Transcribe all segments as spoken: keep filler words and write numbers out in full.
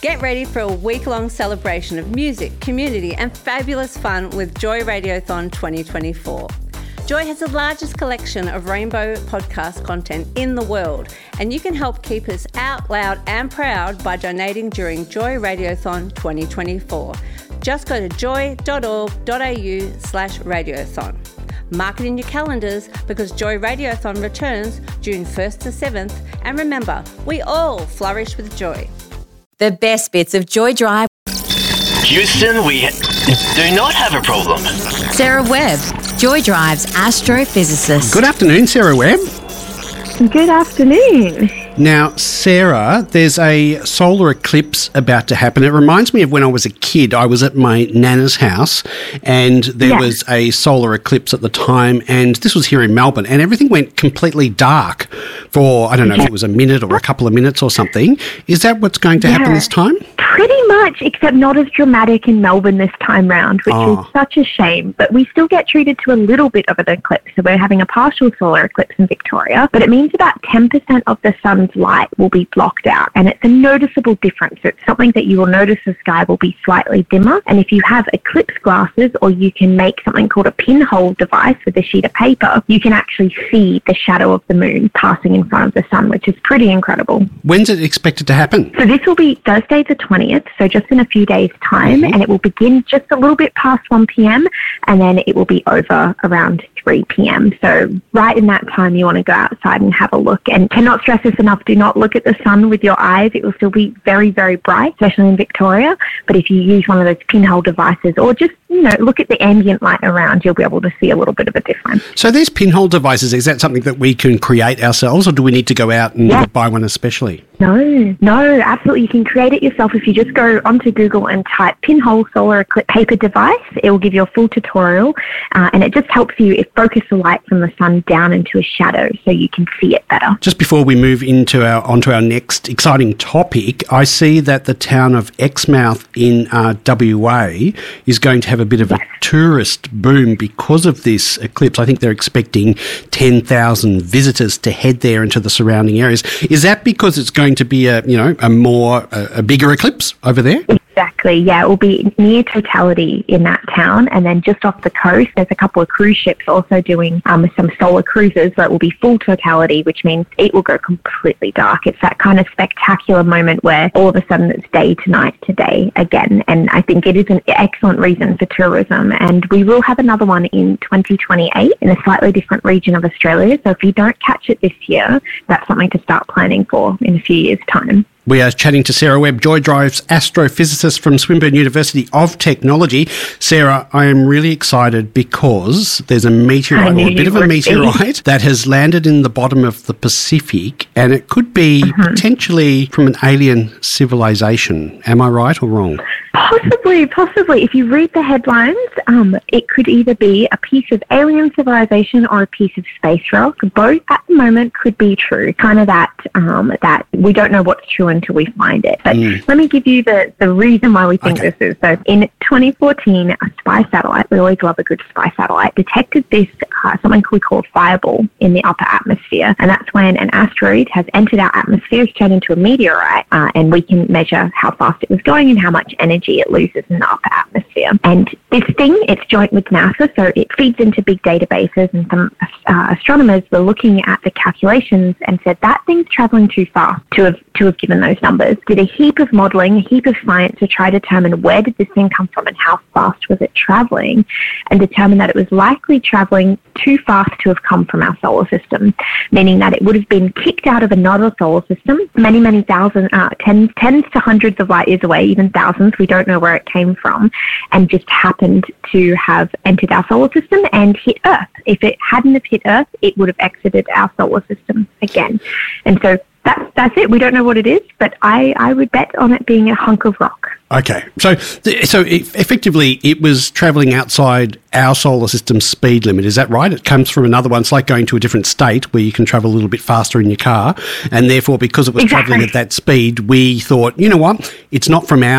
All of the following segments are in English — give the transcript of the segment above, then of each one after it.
Get ready for a week-long celebration of music, community and fabulous fun with Joy Radiothon twenty twenty-four. Joy has the largest collection of rainbow podcast content in the world, and you can help keep us out loud and proud by donating during Joy Radiothon twenty twenty-four. Just go to joy.org.au slash radiothon. Mark it in your calendars because Joy Radiothon returns June first to seventh, and remember, we all flourish with joy. The best bits of Joy Drive. Houston, we do not have a problem. Sarah Webb, Joy Drive's astrophysicist. Good afternoon, Sarah Webb. Good afternoon. Now, Sarah, there's a solar eclipse about to happen. It reminds me of when I was a kid. I was at my nana's house and there Yeah. was a solar eclipse at the time, and this was here in Melbourne, and everything went completely dark for, I don't know if it was a minute or a couple of minutes or something. Is that what's going to happen Yeah. this time? Pretty much, except not as dramatic in Melbourne this time round, which Oh. is such a shame. But we still get treated to a little bit of an eclipse. So we're having a partial solar eclipse in Victoria, but it means about ten percent of the sun's light will be blocked out. And it's a noticeable difference. It's something that you will notice the sky will be slightly dimmer. And if you have eclipse glasses, or you can make something called a pinhole device with a sheet of paper, you can actually see the shadow of the moon passing in front of the sun, which is pretty incredible. When's it expected to happen? So this will be Thursday the twentieth, so just in a few days' time, Mhm. and it will begin just a little bit past one p.m. and then it will be over around three p.m. So right in that time, you want to go outside and have a look. And cannot stress this enough, do not look at the sun with your eyes. It will still be very, very bright, especially in Victoria. But if you use one of those pinhole devices, or just, you know, look at the ambient light around, you'll be able to see a little bit of a difference. So these pinhole devices, is that something that we can create ourselves, or do we need to go out and Yeah. buy one especially? No, no, absolutely. You can create it yourself. If you just go onto Google and type pinhole solar eclipse paper device, it will give you a full tutorial, uh, and it just helps you it focus the light from the sun down into a shadow so you can see it better. Just before we move into our onto our next exciting topic, I see that the town of Exmouth in uh, W A is going to have a bit of a tourist boom because of this eclipse. I think they're expecting ten thousand visitors to head there into the surrounding areas. Is that because it's going to be a, you know, a more, a, a bigger eclipse over there? Exactly, yeah. It will be near totality in that town, and then just off the coast, there's a couple of cruise ships also doing um, some solar cruises, so it will be full totality, which means it will go completely dark. It's that kind of spectacular moment where all of a sudden it's day to night to day again, and I think it is an excellent reason for tourism, and we will have another one in twenty twenty-eight in a slightly different region of Australia, so if you don't catch it this year, that's something to start planning for in a few years' time. We are chatting to Sarah Webb, Joy Drive's astrophysicist from Swinburne University of Technology. Sarah, I am really excited because there's a meteorite, or a bit of a meteorite, that has landed in the bottom of the Pacific, and it could be mm-hmm. potentially from an alien civilization. Am I right or wrong? Possibly, possibly. If you read the headlines, um, it could either be a piece of alien civilization or a piece of space rock. Both at the moment could be true. Kind of that, um, that we don't know what's true until we find it. But mm. let me give you the, the reason why we think okay. this is. So in twenty fourteen, a spy satellite, we always love a good spy satellite, detected this, uh, something we call fireball in the upper atmosphere. And that's when an asteroid has entered our atmosphere, it's turned into a meteorite, uh, and we can measure how fast it was going and how much energy it loses in the upper atmosphere. And this thing, it's joint with NASA, so it feeds into big databases, and some uh, astronomers were looking at the calculations and said that thing's traveling too fast to have to have given those numbers. Did a heap of modelling, a heap of science to try to determine where did this thing come from and how fast was it travelling, and determined that it was likely travelling too fast to have come from our solar system, meaning that it would have been kicked out of another solar system many, many thousand, uh, tens, tens to hundreds of light years away, even thousands, we don't know where it came from, and just happened to have entered our solar system and hit Earth. If it hadn't have hit Earth, it would have exited our solar system again. And so that's that's it. We don't know what it is, but I, I would bet on it being a hunk of rock. Okay. So so effectively it was travelling outside our solar system's speed limit. Is that right? It comes from another one. It's like going to a different state where you can travel a little bit faster in your car. And therefore, because it was exactly. travelling at that speed, we thought, you know what, it's not from our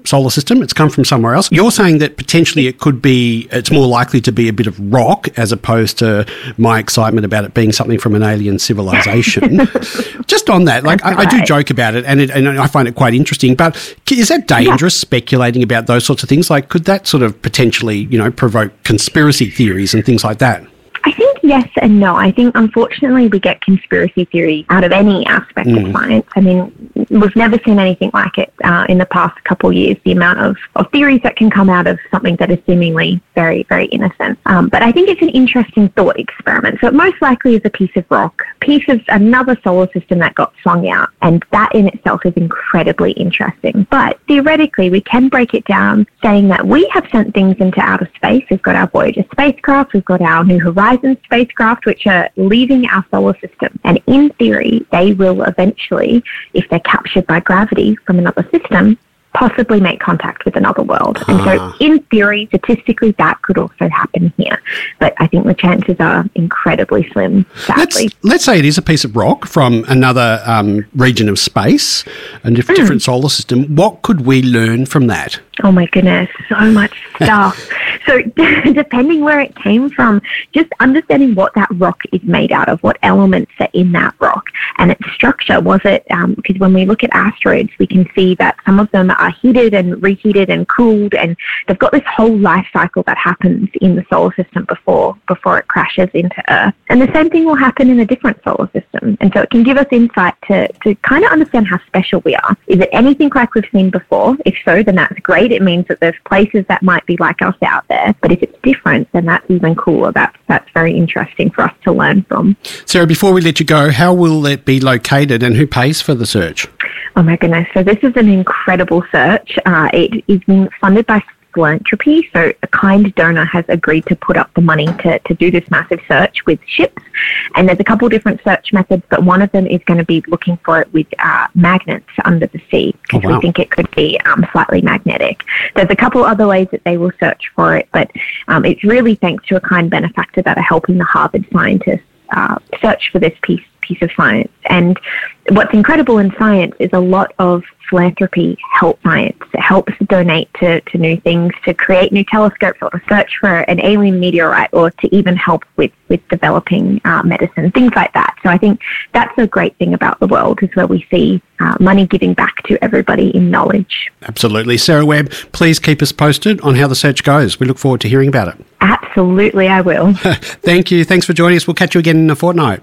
solar system. It's come from somewhere else. You're saying that potentially it could be, it's more likely to be a bit of rock as opposed to my excitement about it being something from an alien civilization. Just on that, like I, I do joke about it and, it and I find it quite interesting, but is that dangerous, yeah. speculating about those sorts of things? Like could that sort of potentially, you know, provoke conspiracy theories and things like that? I think yes and no. I think, unfortunately, we get conspiracy theory out of any aspect mm. of science. I mean, we've never seen anything like it uh, in the past couple of years, the amount of, of theories that can come out of something that is seemingly very, very innocent. Um, but I think it's an interesting thought experiment. So it most likely is a piece of rock, piece of another solar system that got flung out. And that in itself is incredibly interesting. But theoretically, we can break it down saying that we have sent things into outer space. We've got our Voyager spacecraft. We've got our New Horizons spacecraft, which are leaving our solar system. And in theory, they will eventually, if they're captured by gravity from another system, possibly make contact with another world. And so in theory, statistically, that could also happen here. But I think the chances are incredibly slim, sadly. Let's, let's say it is a piece of rock from another um, region of space, a diff- mm. different solar system. What could we learn from that? Oh my goodness, so much stuff. So depending where it came from, just understanding what that rock is made out of, what elements are in that rock and its structure. Was it, um, because when we look at asteroids, we can see that some of them are heated and reheated and cooled, and they've got this whole life cycle that happens in the solar system before, before it crashes into Earth. And the same thing will happen in a different solar system. And so it can give us insight to, to kind of understand how special we are. Is it anything like we've seen before? If so, then that's great. It means that there's places that might be like us out there. But if it's different, then that's even cooler. That's, that's very interesting for us to learn from. Sarah, before we let you go, how will it be located and who pays for the search? Oh my goodness. So this is an incredible search. Uh, it is being funded by philanthropy. So a kind donor has agreed to put up the money to, to do this massive search with ships. And there's a couple different search methods, but one of them is going to be looking for it with uh, magnets under the sea, because oh, wow. we think it could be um, slightly magnetic. There's a couple other ways that they will search for it, but um, it's really thanks to a kind benefactor that are helping the Harvard scientists uh, search for this piece piece of science. And what's incredible in science is a lot of philanthropy helps science. It helps donate to, to new things, to create new telescopes, or to search for an alien meteorite, or to even help with, with developing uh, medicine, things like that. So I think that's a great thing about the world, is where we see uh, money giving back to everybody in knowledge. Absolutely. Sarah Webb, please keep us posted on how the search goes. We look forward to hearing about it. Absolutely, I will. Thank you. Thanks for joining us. We'll catch you again in a fortnight.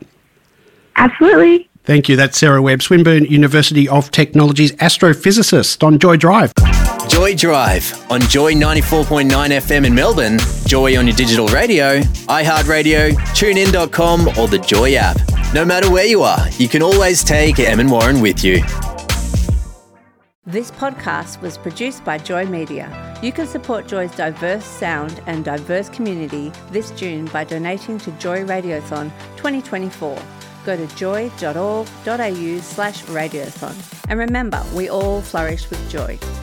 Absolutely. Thank you. That's Sarah Webb, Swinburne University of Technology's astrophysicist on Joy Drive. Joy Drive on Joy ninety-four point nine F M in Melbourne, Joy on your digital radio, iHeartRadio, tune in dot com or the Joy app. No matter where you are, you can always take Em and Warren with you. This podcast was produced by Joy Media. You can support Joy's diverse sound and diverse community this June by donating to Joy Radiothon twenty twenty-four. Go to joy dot org dot a u slash radiothon. And remember, we all flourish with joy.